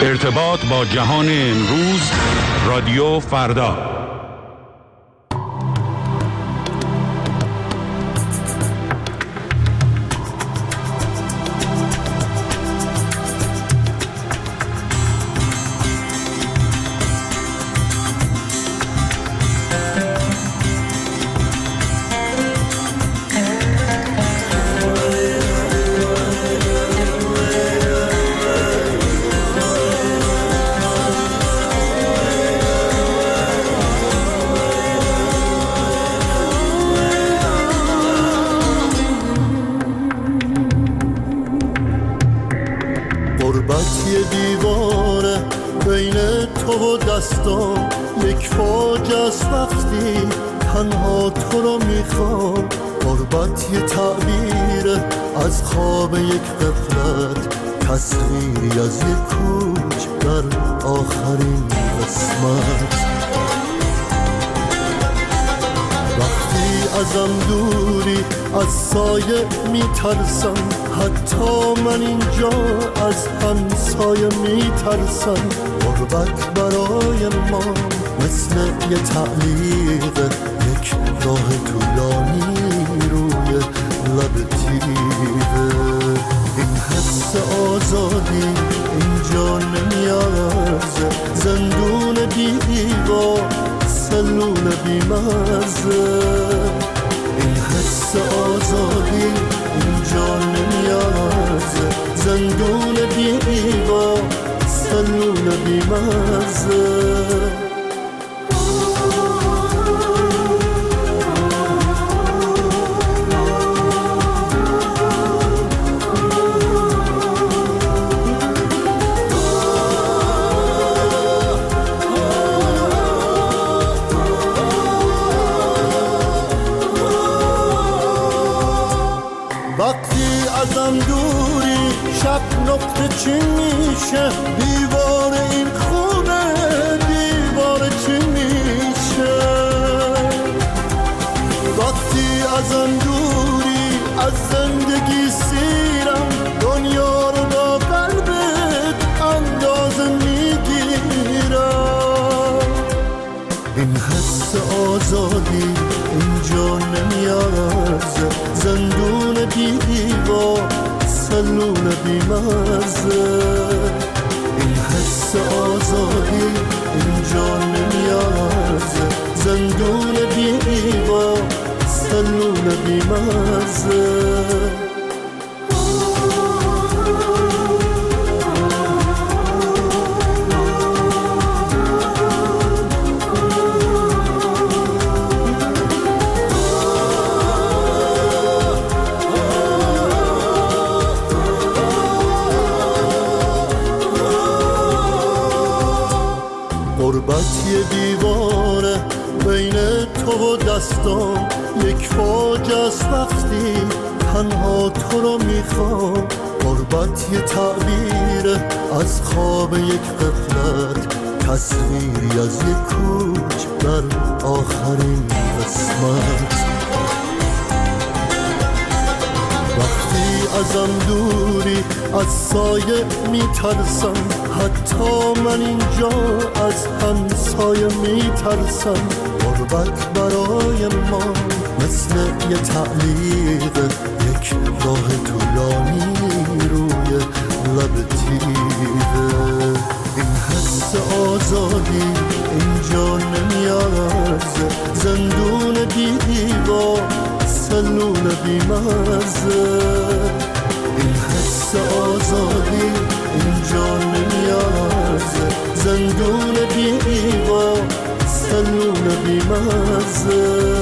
ارتباط با جهان امروز، رادیو فردا. یک فوج از وقتی تنها تو رو میخوام، غربت یه تعبیر از خواب یک غفلت، تصویری از یک کوچ در آخرین قسمت. وقتی ازم دوری از سایه میترسم، حتی من اینجا از همسایه میترسم. غربت برای ما مثل یه تعلیق، یک راه طولانی روی لب تیغه. این حس آزادی اینجا نمیارزه، زندون بی دیوار، سلول بی مرزه. این حس آزادی اینجا نمیارزه، زندون بی دیوار، سلول بی مرزه. وقتی ازم دوری شب نقطه چین میشه، دیوار این خونه دیوار چین میشه. وقتی ازم دوری از زندگی سیرم، دنیا رو با قلبت اندازه میگیرم. این حس آزادی اینجا نمیارزه، زندون بی دیوار، سلول بی مرزه. این حس آزادی اینجا نمیارزه، زندون بی دیوار، سلول بی مرزه. غربت یه دیواره بین تو و دستان، یک فوج از وقتی تنها تو رو میخوام. غربت یه تعبیر از خواب یک غفلت، تصویری از یک کوچ در آخرین قسمت. وقتی ازم دوری از سایه میترسم، حتی من اینجا از همسایه میترسم. غربت برای ما مثل یه تعلیق، یک راه طولانی روی لب تیغه. این حس آزادی اینجا نمیارزه، زندون بی دیوار، سلول بی مرزه. این حس آزادی اینجا نمیارزه، زندون بی دیوار، سلول بی مرزه.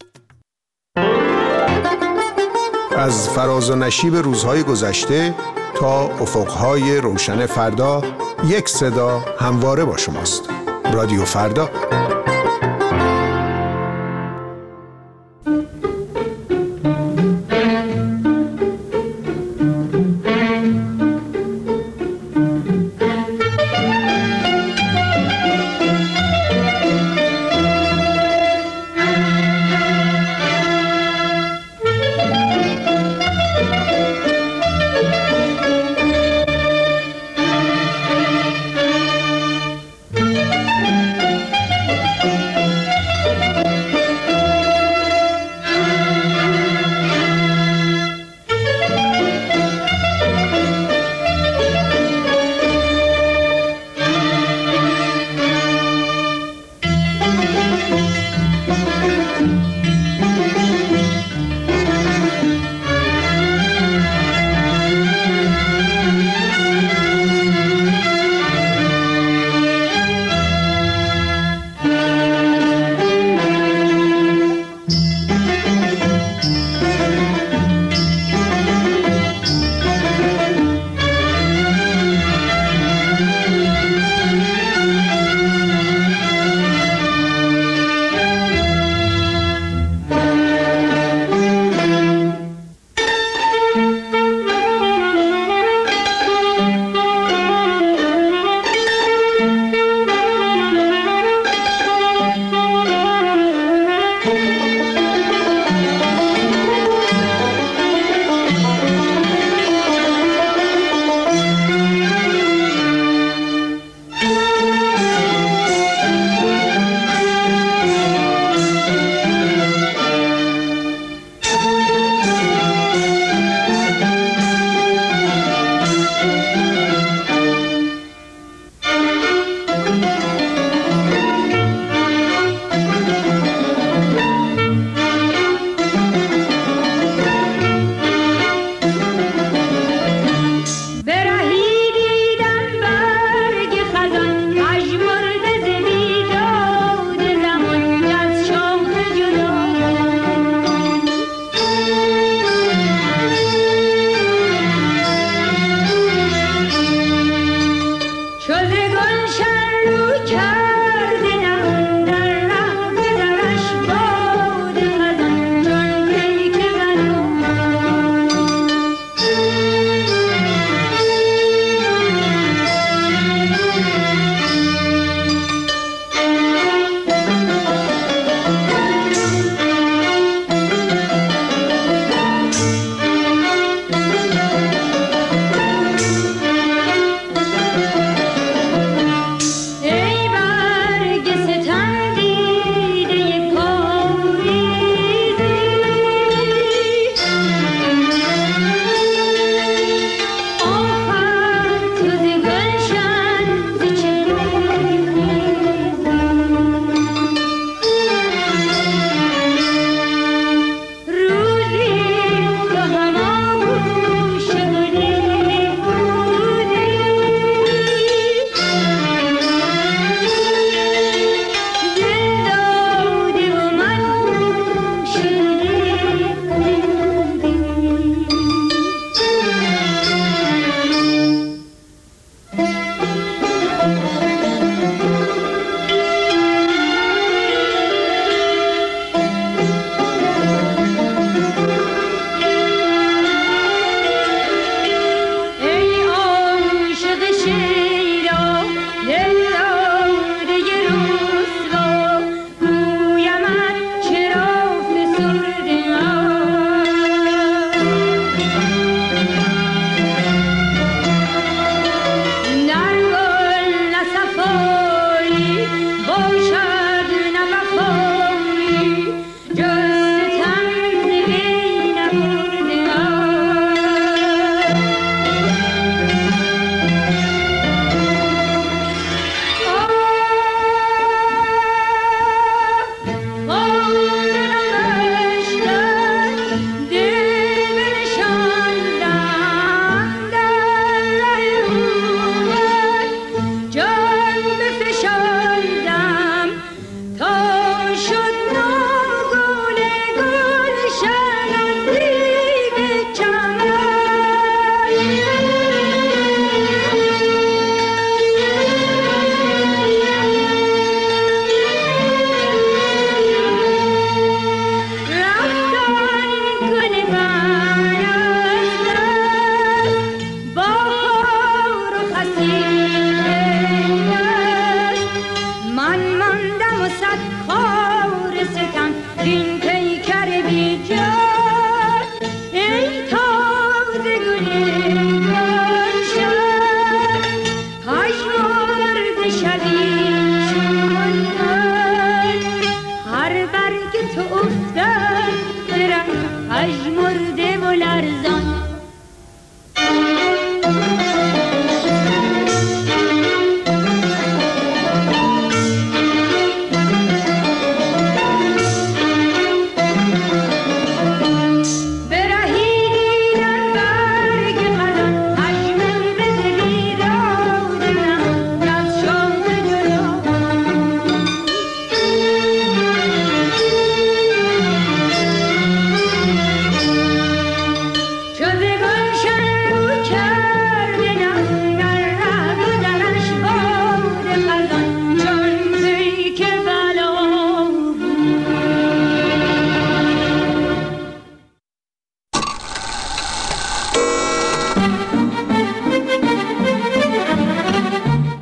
از فراز و نشیب روزهای گذشته تا افقهای روشن فردا، یک صدا همواره با شماست. رادیو فردا.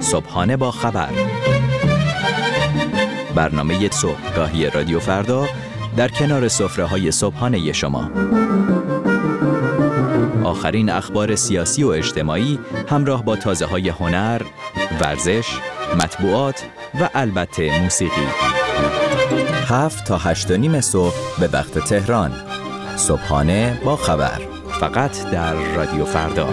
صبحانه با خبر، برنامه صبحگاهی رادیو فردا در کنار سفره‌های صبحانه شما. آخرین اخبار سیاسی و اجتماعی همراه با تازه‌های هنر، ورزش، مطبوعات و البته موسیقی. 7 تا 8:30 صبح به وقت تهران. صبحانه با خبر، فقط در رادیو فردا.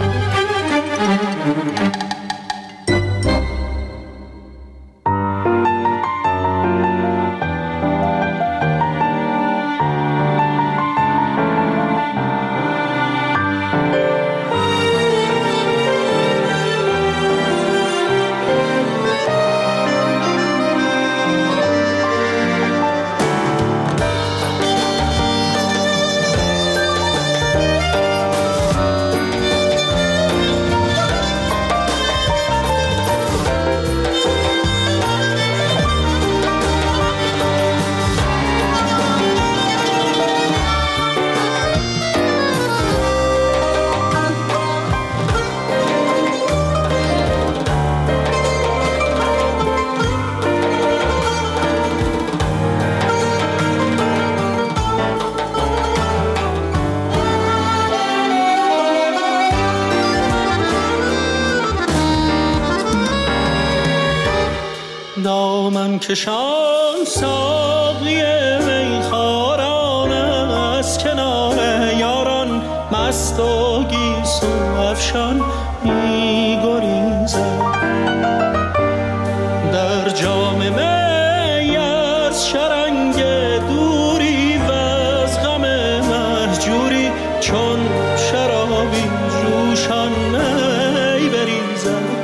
دامن کشان ساقی میخواران از کنار یاران، مست و گیسو افشان می‌گریزد. در جام می از شرنگ دوری و از غم مهجوری، چون شرابی جوشان می بریزد.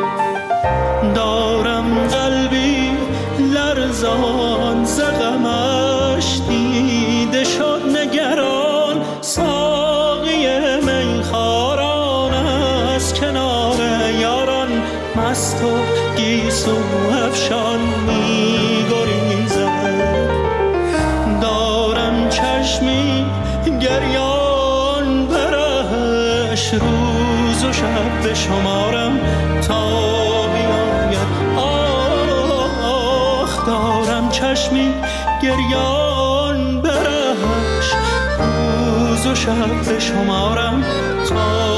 دارم قلبی لرزان ز غمش دیده شد نگران، ساقی میخواران از کنار یاران، مست و گیسو افشان می‌گریزد. دارم چشمی گریان برش، روز و شب به شمارم تا چشمی گریان برش، روز و شب به شمارم تا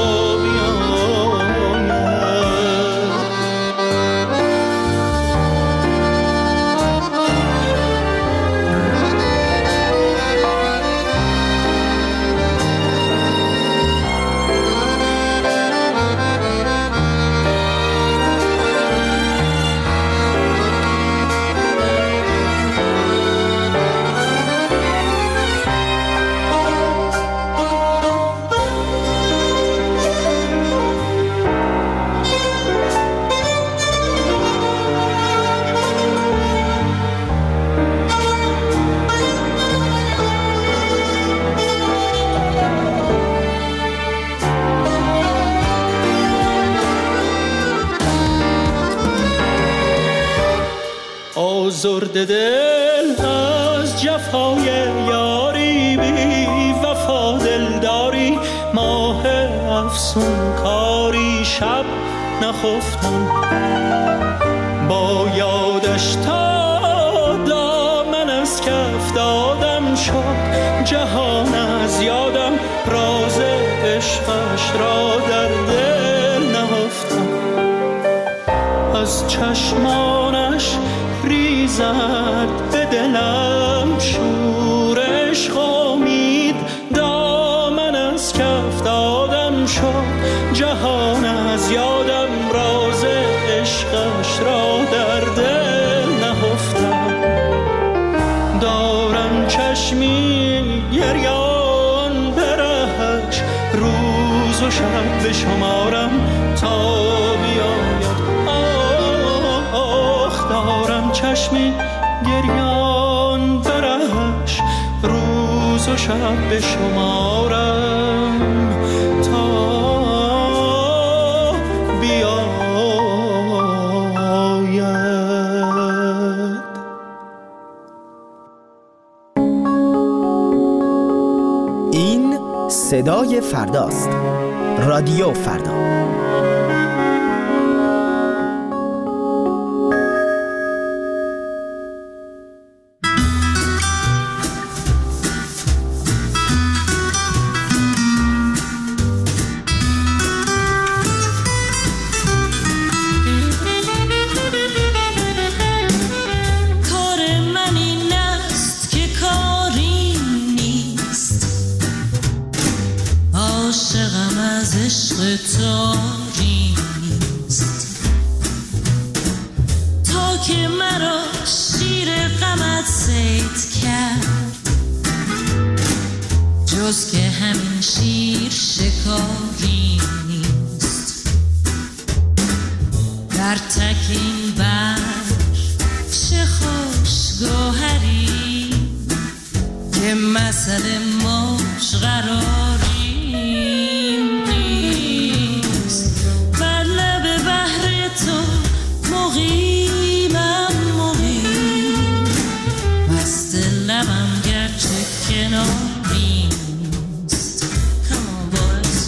آزرده دل از جفای یاری، بی وفا دلداری، ماه افسون کاری، شب نخفتم با یادش تا دامن از کف دادم شد جهان از یادم، راز عشقش را در دل نهفتم. از چشمانش ریزد به دلم شور عشق امید، دامن از کف دادم شد جهان از یادم، راز عشقش را در دل نهفتم. دارم چشمی گریان برهش، روز و شب به شمارم تا بیاید. دارم چشمی گریان برهش، روز و شب به شمارم تا بیاید. این صدای فرداست. رادیو فردا. که مرا شیر غمت صید کرد، جز که همین شیر شکاری نیست. در تک این بر چه خوش گوهری که مثل موج قراری نیست. بر لب بحر تو مقیمم مقیم، مست لبم گرچه کناری نیست. Come on boys.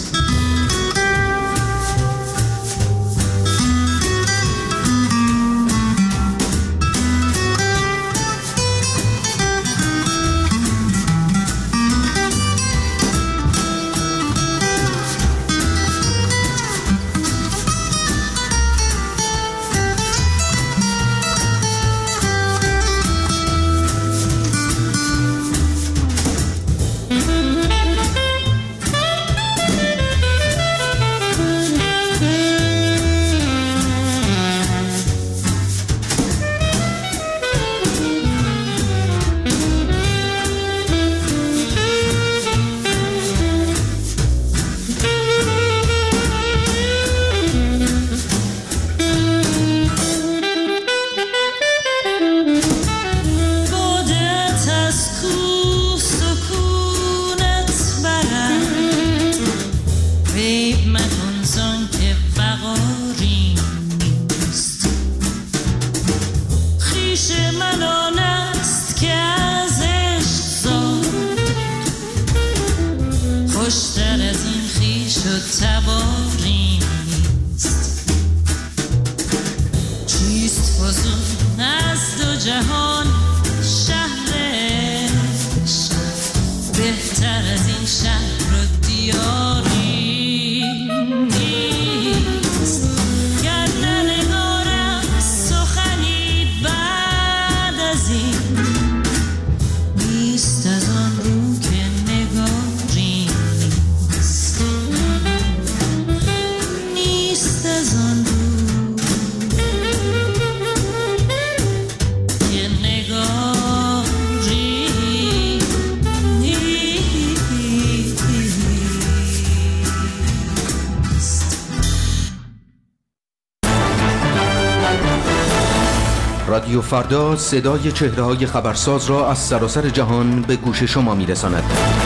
رادیو فردا صدای چهره‌های خبرساز را از سراسر جهان به گوش شما می‌رساند.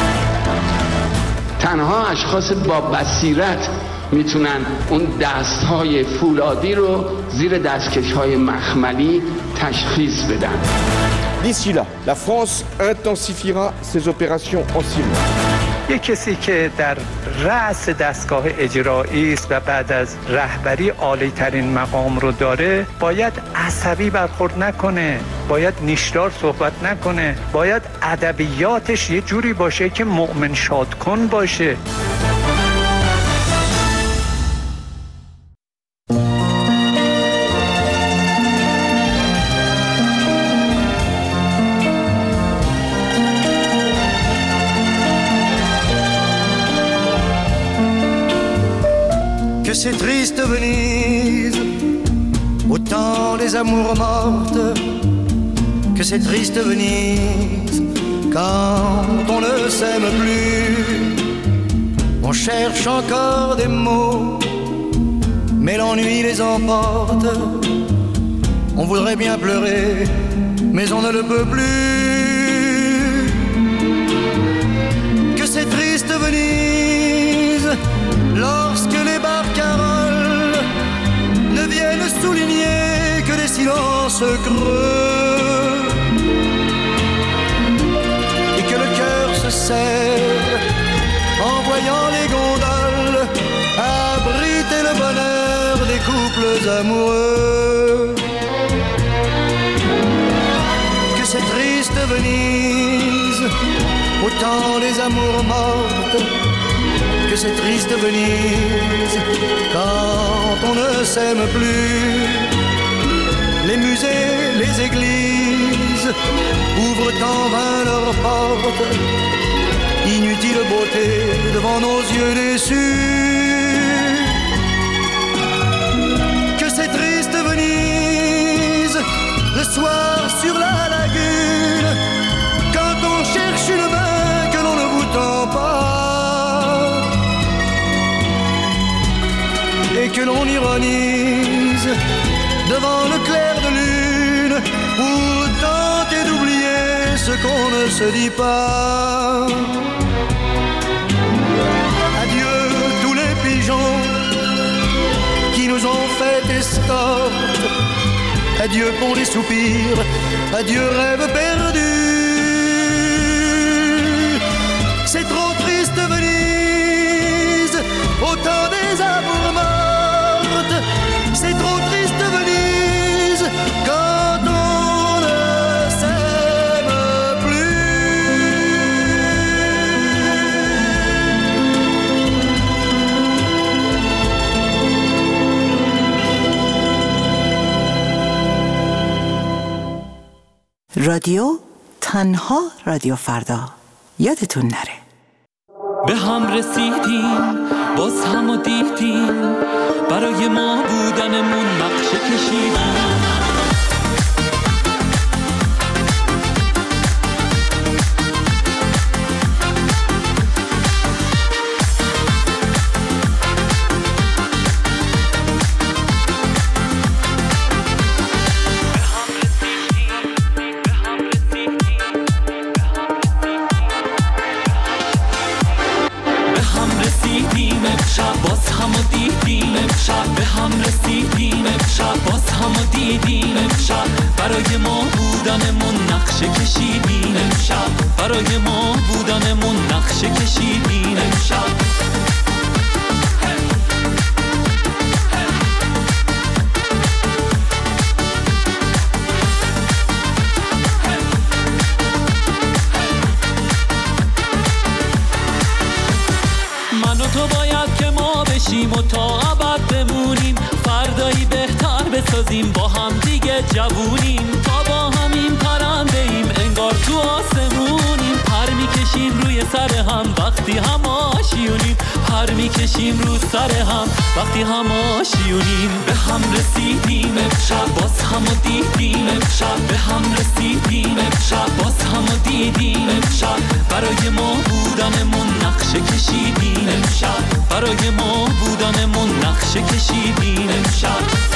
تنها اشخاص با بصیرت میتونن اون دست‌های فولادی رو زیر دستکش‌های مخملی تشخیص بدن. D'ici là, la France intensifiera ses opérations en Syrie. یک کسی که در رأس دستگاه اجرایی است و بعد از رهبری عالی ترین مقام رو داره، باید عصبی برخورد نکنه، باید نیشدار صحبت نکنه، باید ادبیاتش یه جوری باشه که مؤمن شادکن باشه. Que c'est triste Venise, autant les amours mortes. Que c'est triste Venise, quand on ne s'aime plus. On cherche encore des mots, mais l'ennui les emporte. On voudrait bien pleurer, mais on ne le peut plus. Que c'est triste Venise, lorsque les barcaroles ne viennent souligner que des silences creux, et que le cœur se serre en voyant les gondoles abriter le bonheur des couples amoureux. Que c'est triste Venise, autant les amours mortes. Que c'est triste Venise, quand on ne s'aime plus. Les musées, les églises ouvrent en vain leurs portes. Inutile beauté devant nos yeux déçus. Que c'est triste Venise, soir sur la lagune, quand on cherche une main que l'on ne vous tend pas, et que l'on ironise devant le clair de lune pour tenter d'oublier ce qu'on ne se dit pas. Adieu tous les pigeons qui nous ont fait escorte, adieu pour les soupirs, adieu rêve perdu. C'est trop triste Venise, au temps des amours mortes. C'est trop triste Venise, quand on ne s'aime plus. رادیو تنها رادیو فردا، یادتون نره. به هم رسیدیم باز هم و دیدیم، برای ما بودنمون نقشه کشیدیم. برای ما بودنمون نقشه کشیدیم امشب، برای ما بودنمون نقشه کشیدیم امشب. من و تو باید که ما بشیم و تا ابد بمونیم، فردایی بهتر بسازیم با هم دیگه جوونیم. تا با همین پرنده ایم انگار تو آسمونیم، پر میکشیم روی سر هم وقتی هم آشیونیم، پر میکشیم رو سر هم وقتی هم آشیونیم. به هم رسیدیم امشب باز هم و دیدیم امشب، به هم رسیدیم امشب باز هم و دیدیم امشب. برای ما بودنمون نقشه کشیدیم امشب، برای ما بودنمون نقشه کشیدیم امشب.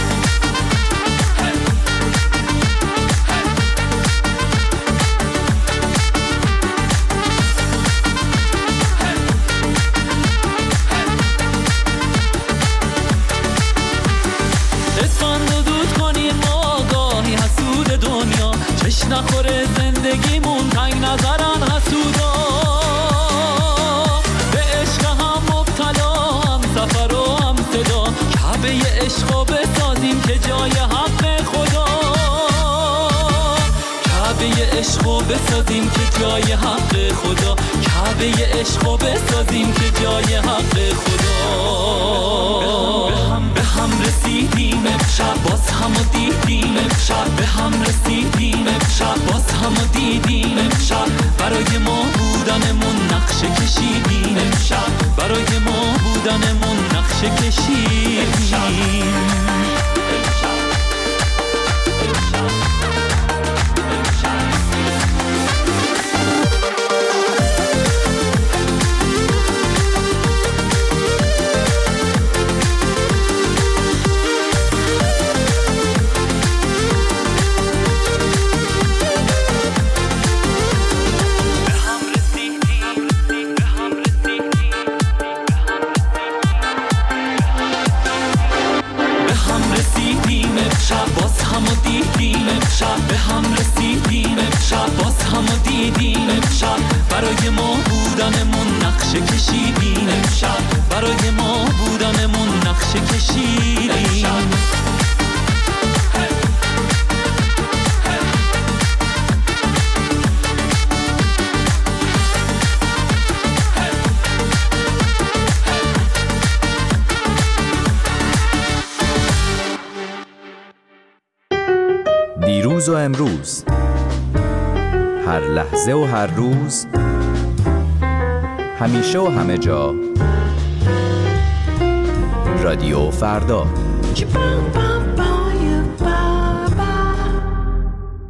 نخوره زندگیمون تنگ نظرن حسودا، به عشق هم مبتلا، هم سفر و هم صدا، کعبه عشقو بسازیم که جای حق خدا، کعبه عشقو بسازیم که جای حق خدا، کعبه عشقو بسازیم که جای حق خدا. به هم رسیدیم امشب باز هم و دیدیم امشب، به هم رسیدیم امشب باز هم و دیدیم امشب. برای ما بودنمون نقشه کشیدیم امشب، برای ما بودنمون نقشه کشیدیم. به هم رسیدیم امشب باز هم و دیدیم امشب، برای ما بودنمون نقشه کشیدیم امشب، برای ما بودنمون نقشه کشیدیم. دیروز و امروز، هر لحظه و هر روز، همیشه و همه جا، رادیو فردا.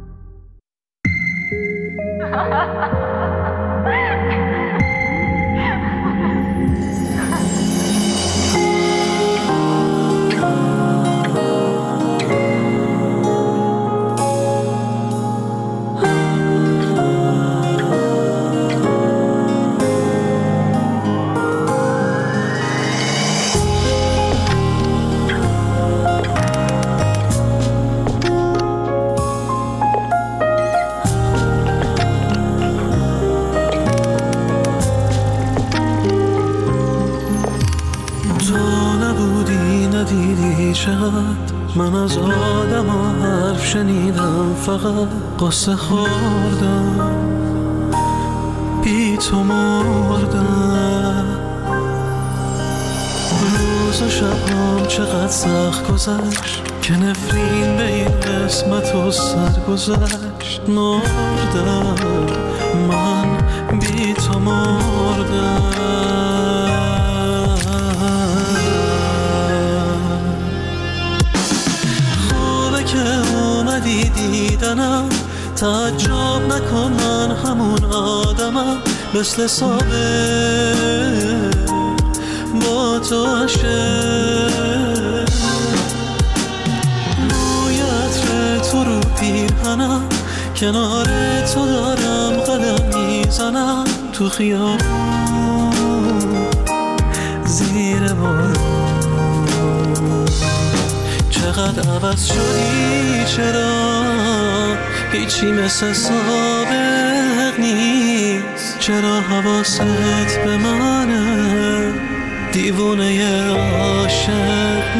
شنیدم فقط قصه خوردم، بی تو مردم. روز و شبام چقدر سخت گذشت که نفرین به این قسمت و سر گذشت. مردم من بی تو مردم. خوبه که اومدی دیدنم، تعجب نکن من همون آدمم، مثل سابق با تو عشق. بوی عطر تو رو پیرهنم، کنار تو دارم قدم میزنم، تو خیابون زیر بارون. چقدر عوض شدی، چرا هیچی مثل سابق نیست؟ چرا حواست به منه، دیوونه عاشق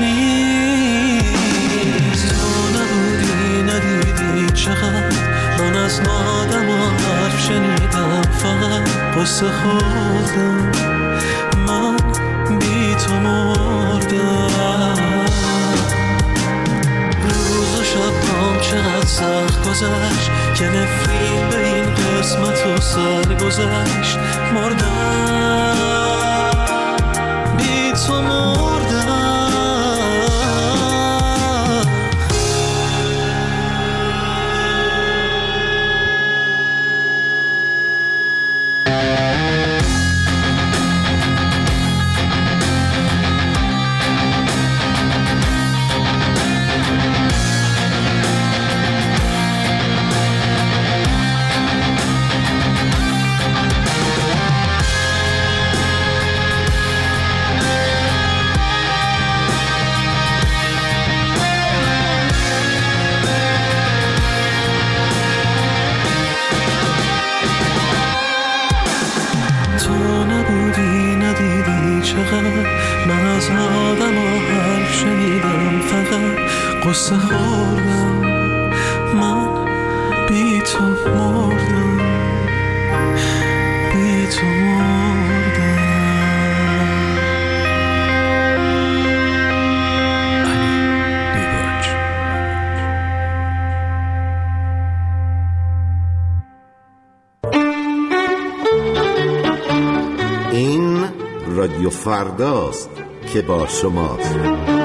نیست؟ تو نبودی ندیدی چقدر من از آدم و حرف شنیدم، فقط قصه خوردم، من بی تو مردم. روز و شبام چقدر سخت گذشت که نفرین به این قسمت و سر گذشت. مردم بی تو مردم. من از آدم و حرف شنیدم، فقط قصه خوردم، من بی تو مردم، بی تو مردم. این رادیو فرداست که با شماست.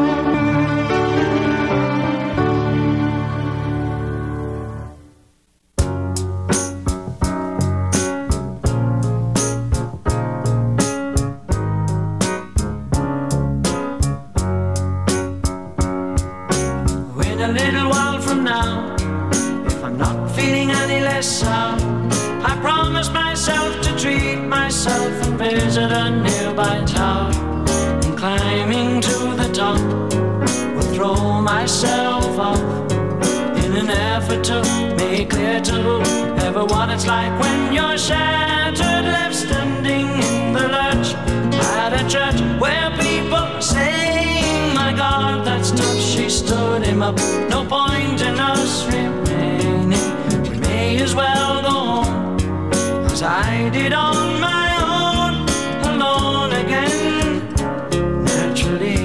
No point in us remaining. We may as well go on as I did on my own, alone again. Naturally,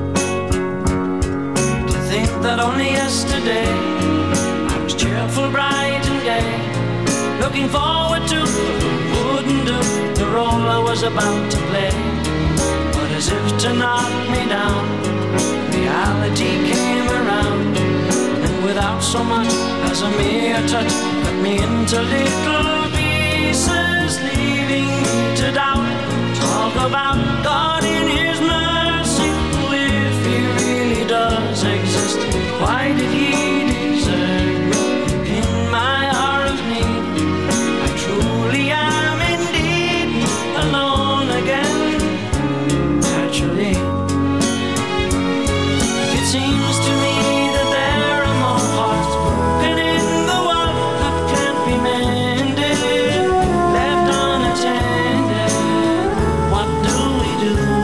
to think that only yesterday I was cheerful, bright and gay, looking forward to, wouldn't do the role I was about to play. But as if to knock me down, reality came around, and without so much as a mere touch, cut me into little pieces, leaving me to doubt. Talk about God in His mercy, if He really does exist, why did He desert me in my hour of need? I truly am indeed alone again. Naturally, seems to me that there are more hearts broken in the world that can't be mended, left unattended. What do we do?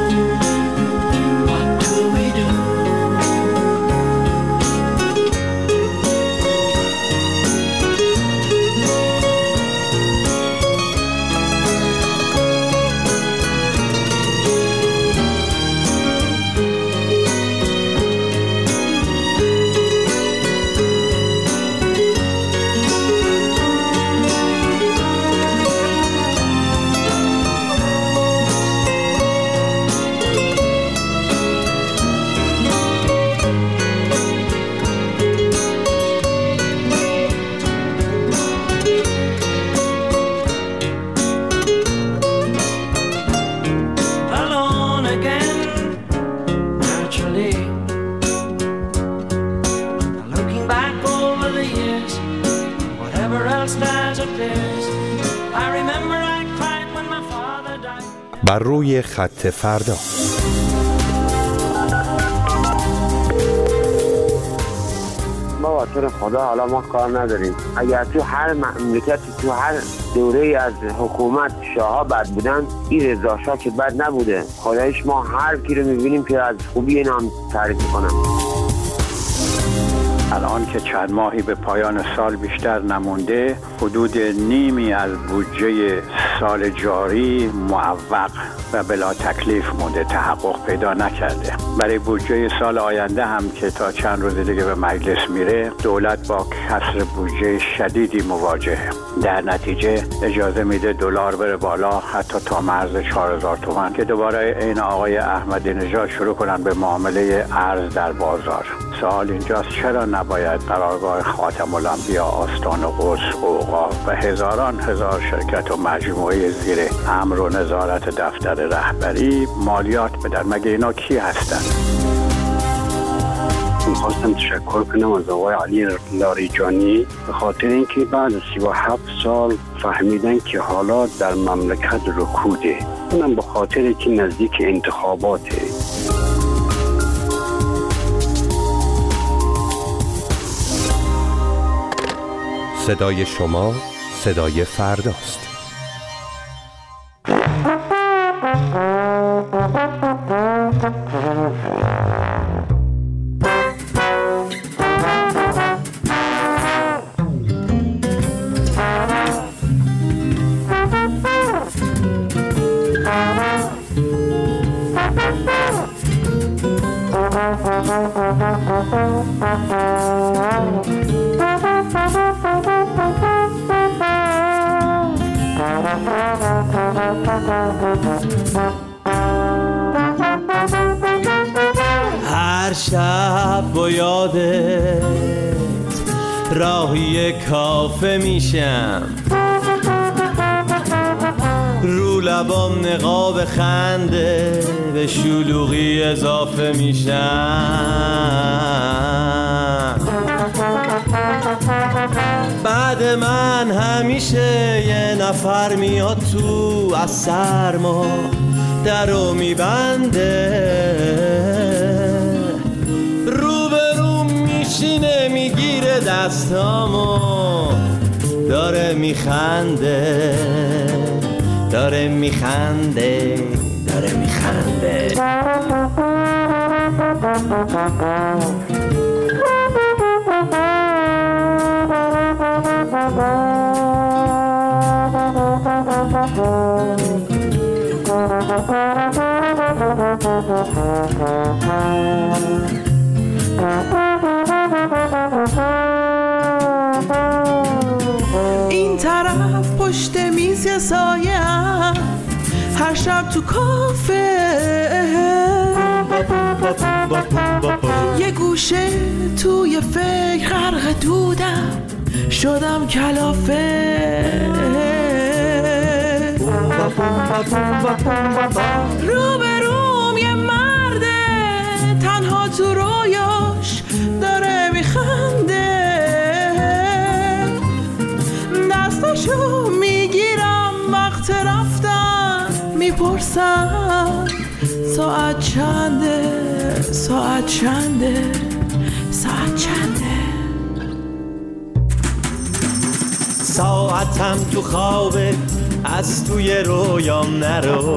looking back over the years, whatever else that appears, I remember I cried when my father died. بر روی خط فردا. ما واسه خدا حالا ما کار نداریم. اگر تو هر مملکتی تو هر دوره از حکومت شاه‌ها بد بودن، این رضا شاه که بد نبوده. خدایش ما هر کی رو می‌بینیم که از خوبی اینا هم تعریف کنم. الان که چند ماهی به پایان سال بیشتر نمونده، حدود نیمی از بودجه سال جاری معوق و بلا تکلیف مونده، تحقق پیدا نکرده. برای بودجه سال آینده هم که تا چند روز دیگه به مجلس میره، دولت با کسر بودجه شدیدی مواجهه. در نتیجه اجازه میده دلار بره بالا حتی تا مرز 4000 تومان که دوباره عین آقای احمدی نژاد شروع کنن به معامله ارز در بازار. سوال اینجاست چرا نباید قرارگاه خاتم الانبیا، آستان قدس، اوقاف و هزاران هزار شرکت و مجموعه زیر امر و نظارت دفتر رهبری مالیات بدن؟ مگه اینا کی هستن؟ میخواستم تشکر کنم از آقای علی لاریجانی به خاطر اینکه بعد از 37 سال فهمیدن که حالا در مملکت رکوده. اونم به خاطر که نزدیک انتخاباته. صدای شما صدای فرداست. هر شب با یادت راهی کافه میشم، رو لبام نقاب خنده به شلوغی اضافه میشم. بعد من همیشه یه نفر میاد تو از سرما درو میبنده، روبروم میشینه میگیره دستامو داره میخنده، داره میخنده، داره میخنده. این طرف پشت میز یه سایه‌ام، هر شب تو کافه یه گوشه توی فکر غرق دودم، شدم کلافه. روبروم یه مرده تنها تو رویاش داره میخنده، دستاشو میگیرم وقت رفتن میپرسم ساعت چنده، ساعت چنده، ساعت چنده. ساعتم تو خوابه از توی رویام نرو،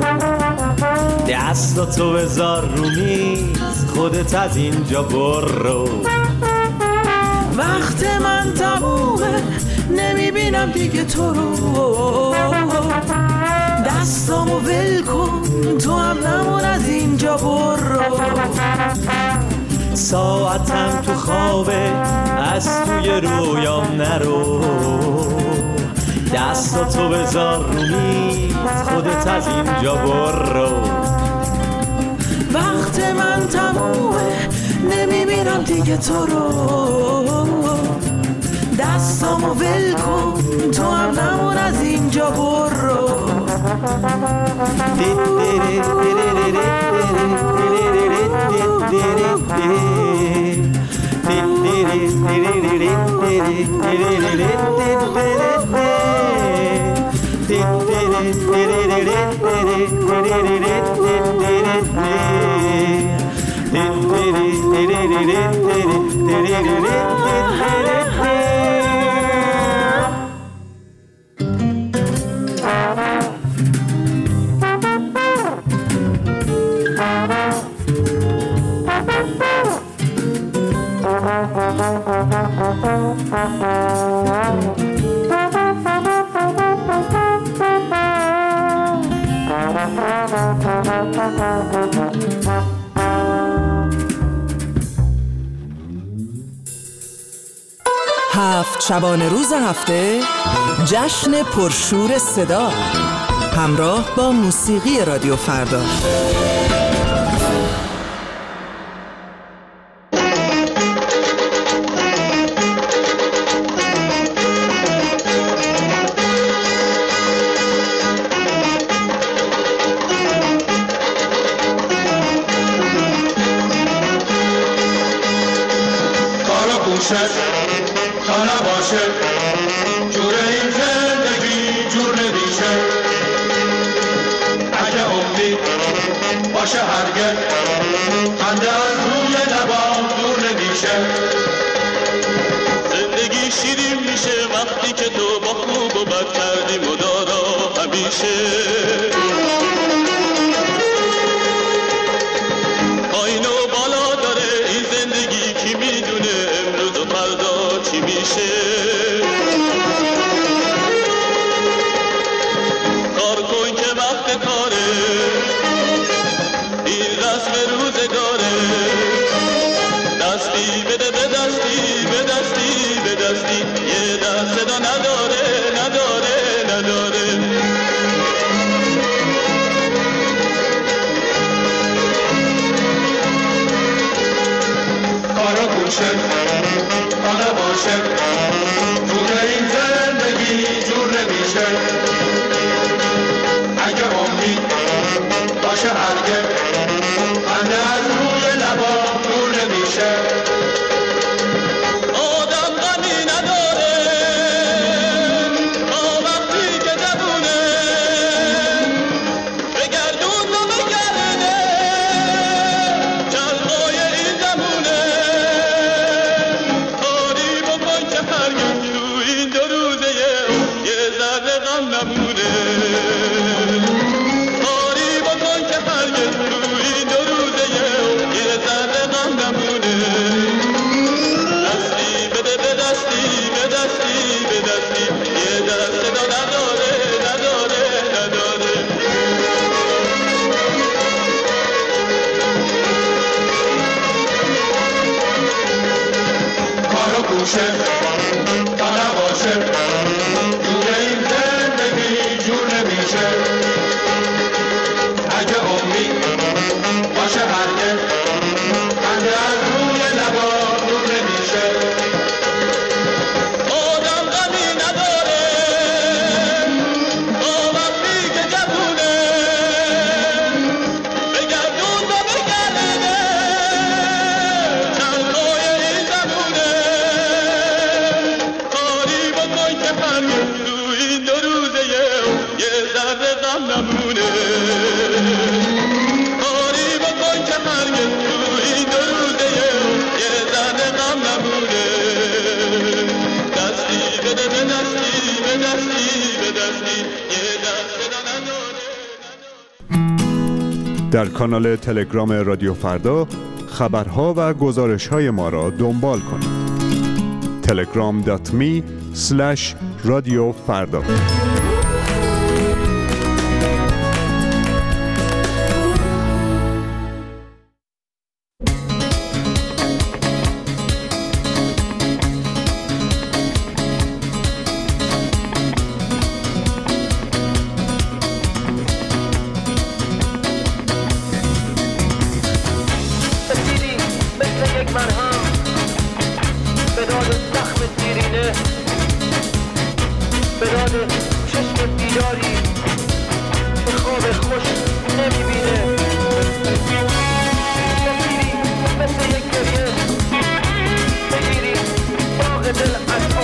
دستاتو بذار رو میز خودت از اینجا برو. وقت من تمومه نمیبینم دیگه تو رو، دستامو ول کن تو هم نمون از اینجا برو. ساعتم تو خوابه از توی رویام نرو، دستاتو بذار رو میز خودت از اینجا برو. وقت من تمومه نمیبینم دیگه تو رو، دستامو ول کن تو هم نمون از اینجا برو. هفت شبانه روز هفته جشن پرشور صدا همراه با موسیقی رادیو فردا. تا نباشه جور این زندگی جور نمیشه، اگه امید باشه هرگز خنده از روی لبام دور نمیشه. زندگی شیرین میشه وقتی که تو با خوب و بد کردی مدارا همیشه. پایین و بالا داره این زندگی، کی میدونه امروز و فردا چی میشه. کار کن که وقت کاره، این رسم روزگاره. دستی بده به دستی، به دستی به دستی، یه دست صدا نداره نداره نداره. کارا گوشه تا نباشه جور این زندگی جور نمیشه، اگه امید باشه هرگز خنده از روی لبام دور نمیشه. آدم غمی نداره تا وقتی که جوونه، بگردون و بگرده چرخای این زمونه. کاری بکن که هرگز تو این دو روزه یه ذره غم نمونه. کاری بکن که هرگز تو این دو روزه یه ذره غم نمونه. دستی بده به دستی، به دستی به دستی، یه دست صدا نداره نداره نداره. کارا گوشه تا نباشه جور این زندگی جور نمیشه، اگه امید باشه هرگز خنده از روی لبام دور نمیشه. آدم غمی نداره تا وقتی که جوونه، بگردون و بگرده چرخای این زمونه. کاری بکن که هرگز تو این دو روزه یه ذره غم نمونه. کاری بکن که هرگز تو این دو روزه یه ذره غم نمونه. دستی بده به دستی، به دستی به دستی، یه دست صدا نداره. در کانال تلگرام رادیو فردا خبرها و گزارش‌های ما را دنبال کنید. telegram.me/رادیو فردا. دل از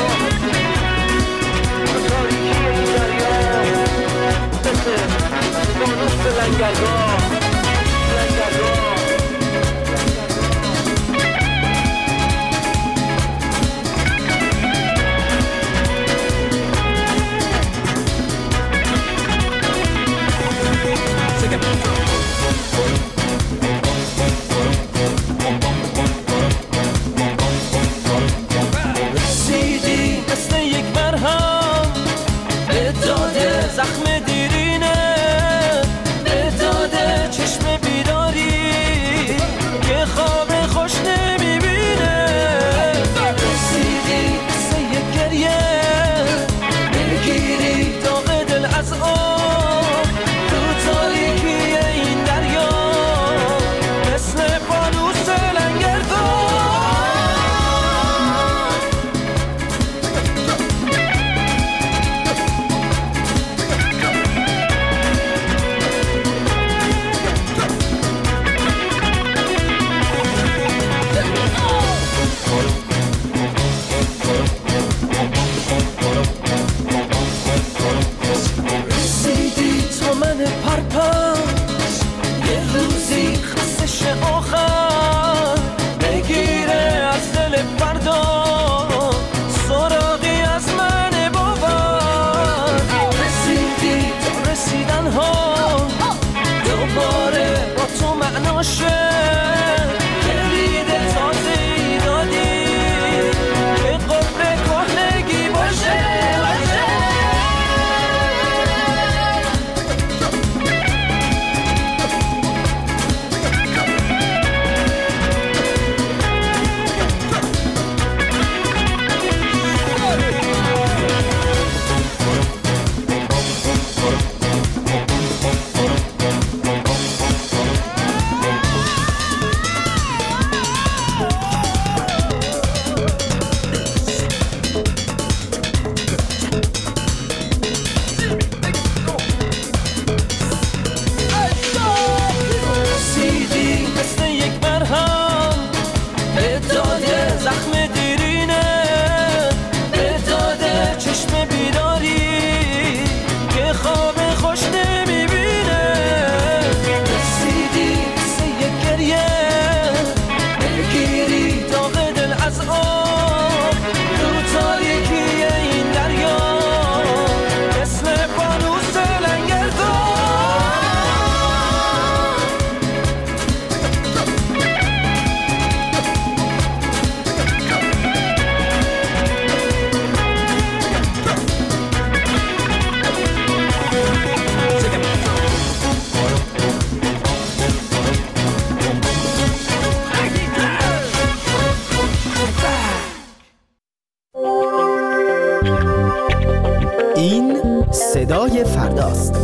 این صدای فرداست.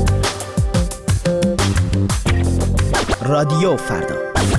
رادیو فردا.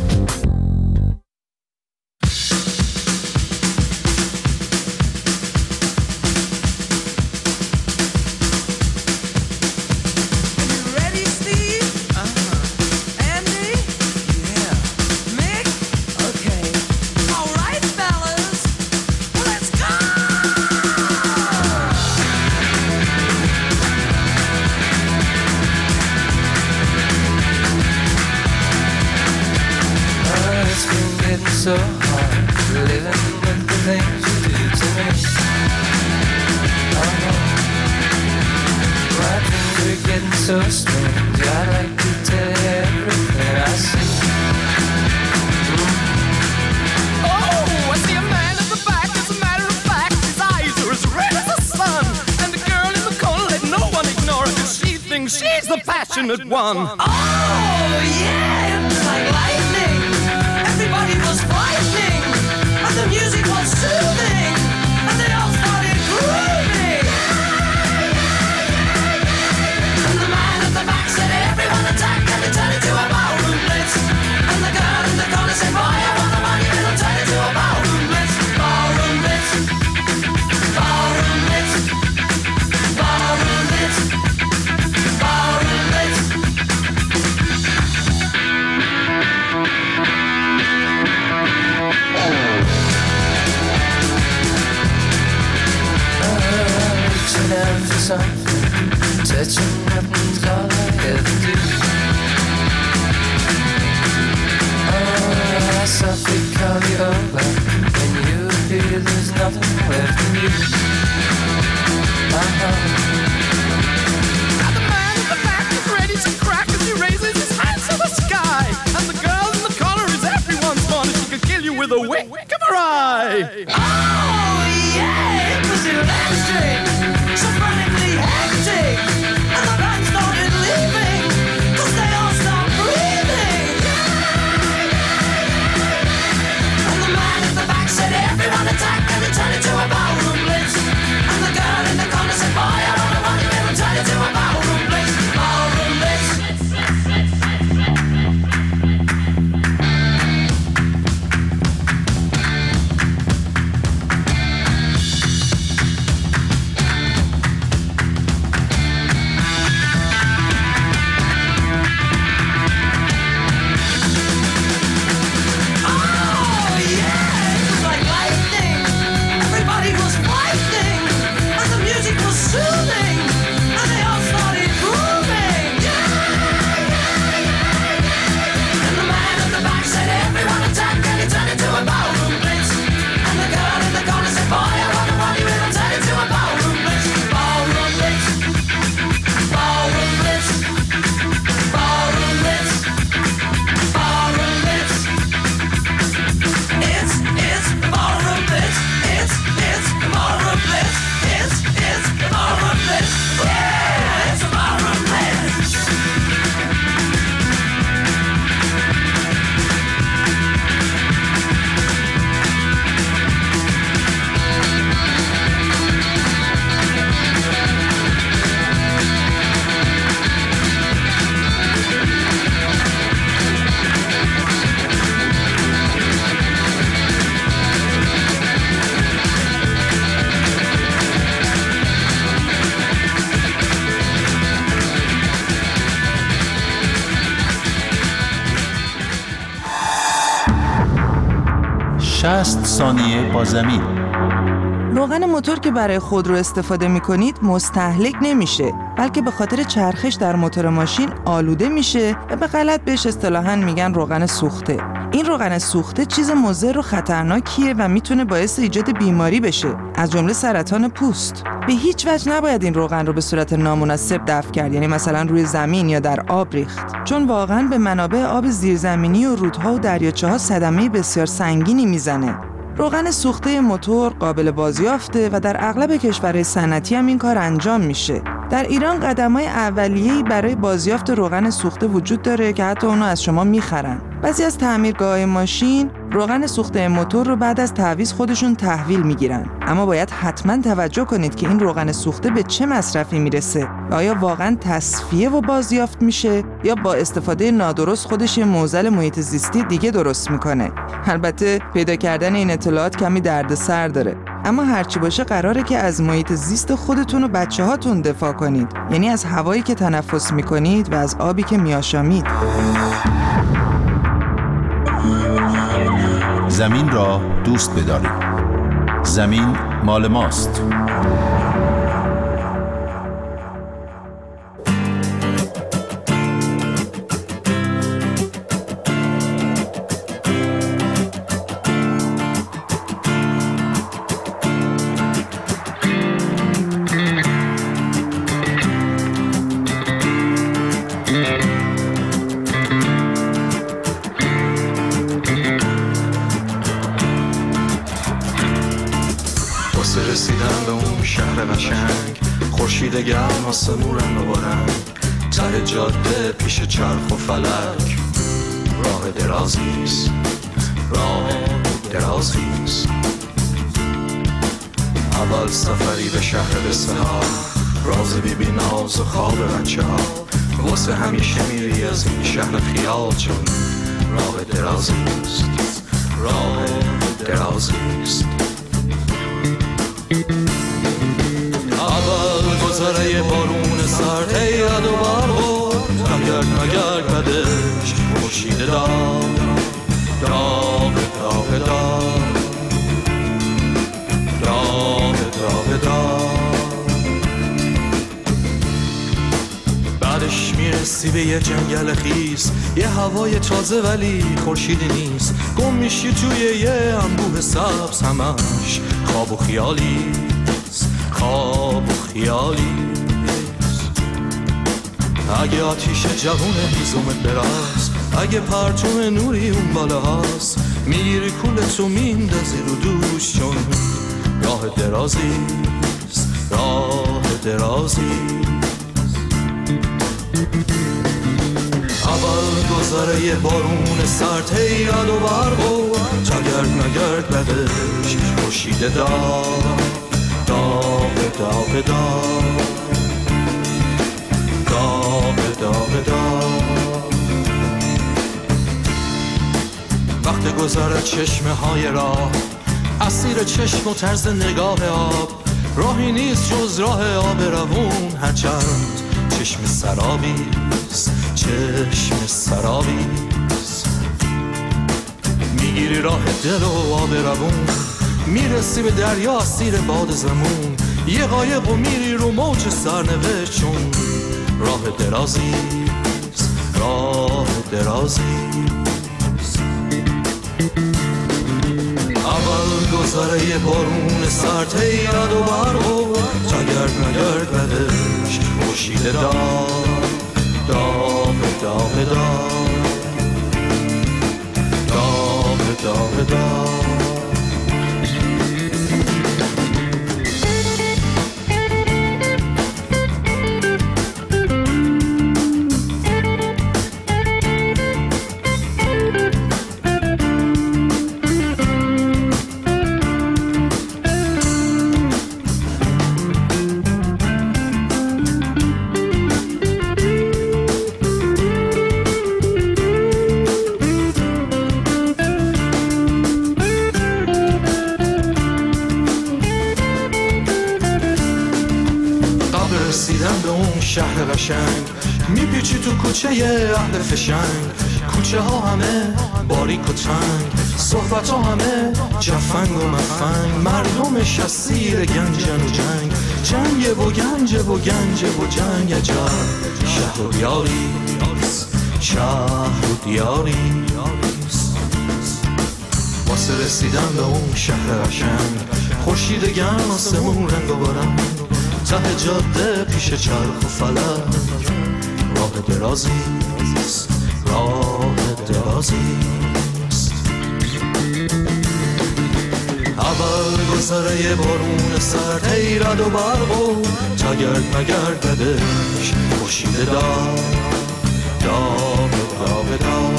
So hard living with the things you do to me. Oh no, my dreams are getting so strange. I like to tell you everything I see. Oh, I see a man in the back. As a matter of fact, his eyes are as red as the sun. And the girl in the corner, let no one ignore her, 'cause she thinks she's the passionate one. Oh yeah, it was like lightning. Everybody was frightening, and the music was soothing, and they all started grooving. And the man at the back said, everyone attack, and they turned into a ballroom blitz. And the girl in the corner said, boy, I want the money, and it'll turn into a ballroom blitz. Ballroom blitz, ballroom blitz, ballroom blitz, ballroom blitz. Reaching out for something, touching nothing's all I ever do. Oh, I softly call you over, when you appear there's nothing left in you. And the man in the back is ready to crack as he raises his hands to the sky. And the girl in the corner is everyone's fun. She could kill you with a wink of her eye. Oh yeah, it was electric, so frantically hectic, and the band started leaving, 'cause they all stopped breathing. And the man at the back said, everyone attack, and it turned into a ballroom blitz. And the girl in the corner said, boy, I don't know what you will turn into a ballroom blitz. Ballroom blitz. ثانیه با زمین. روغن موتور که برای خودرو استفاده می‌کنید مستهلک نمیشه، بلکه به خاطر چرخش در موتور ماشین آلوده میشه و به غلط بهش اصطلاحاً میگن روغن سوخته. این روغن سوخته چیز مضر و خطرناکیه و میتونه باعث ایجاد بیماری بشه، از جمله سرطان پوست. به هیچ وجه نباید این روغن رو به صورت نامناسب دفع کرد، یعنی مثلا روی زمین یا در آب ریخت، چون واقعاً به منابع آب زیرزمینی و رودها و دریاچه‌ها صدمه بسیار سنگینی میزنه. روغن سوخته موتور قابل بازیافته و در اغلب کشورهای صنعتی هم این کار انجام میشه. در ایران قدم‌های اولیه‌ای برای بازیافت روغن سوخته وجود داره که حتی اونو از شما میخرن. بعضی از تعمیرگاه‌های ماشین روغن سوخته موتور رو بعد از تعویض خودشون تحویل میگیرن، اما باید حتما توجه کنید که این روغن سوخته به چه مصرفی میرسه و آیا واقعا تصفیه و بازیافت میشه یا با استفاده نادرست خودش یه معضل محیط زیستی دیگه درست میکنه. البته پیدا کردن این اطلاعات کمی دردسر داره، اما هرچی باشه قراره که از محیط زیست خودتون و بچه‌هاتون دفاع کنید، یعنی از هوایی که تنفس میکنید و از آبی که میآشامید. زمین را دوست بدارید. زمین مال ماست. رسیدن به اون شهر قشنگ، خورشید گرم آسمون رنگ و رنگ، ته جاده پیش چرخ و فلک، راه درازیست، راه درازیست. اول سفری به شهر بسها، راز بی بی ناز و خواب بچه ها، واسه همیشه میری از این شهر خیال، چون راه درازیست، راه درازیست. اول گذره بارون سرد هیرد و برخورد، نگرد نگرد بدش خورشید داغ، داغ داغ داغ، داغ داغ داغ. بعدش میرسی به یه جنگل خیس، یه هوای تازه ولی خورشیدی نیست، گم میشی توی یه انبوه سبز، همش خواب و خیالی، خواب و خیالی. اگه آتیش جوون هیزومت براست، اگه پرتون نوری اون بالا هست، میگیری کولتو میندازی رو دوش، چون راه درازیست، راه درازیست. اول گذره بارون سرد هیرد و برخورد، تا گرد نگرد بدش خورشید داغ، داغ داغ داغ، داغ داغ داغ. وقت گذر چشمه های راه، اسیر چشم و طرز نگاه آب، راهی نیست جز راه آب روون، هرچند چشم سرابیست، چشم سرابیست. میگیری راه دل و آب روون، میرسی به دریا اسیر باد زمون، یه قایق و میری رو موج سرنوشت، چون راه درازیست، راه درازیست. اول گذره بارون سرد هیرد و برخورد، تا گرد نگرد بدش خورشید داغ، داغ داغ داغ، داغ داغ داغ. رسیدن به اون شهر قشنگ، میپیچی تو کوچه اهل فشنگ، کوچه ها همه باریک و تنگ، صحبت ها همه جفنگ و مفنگ، مردمش اسیر گنجن و جنگ، جنگ و گنج و گنج و جنگ. عجب شهر و دیاری، شهر و دیاری. واسه رسیدن به اون شهر قشنگ، خورشید گرم آسمون رنگ و برنگ، ته جاده پیش چرخ و فلک، راه درازیست، راه درازیست. اول گذره بارون سرد هیرد و برخورد، تا گرد نگرد بدش خورشید داغ، داغ داغ داغ.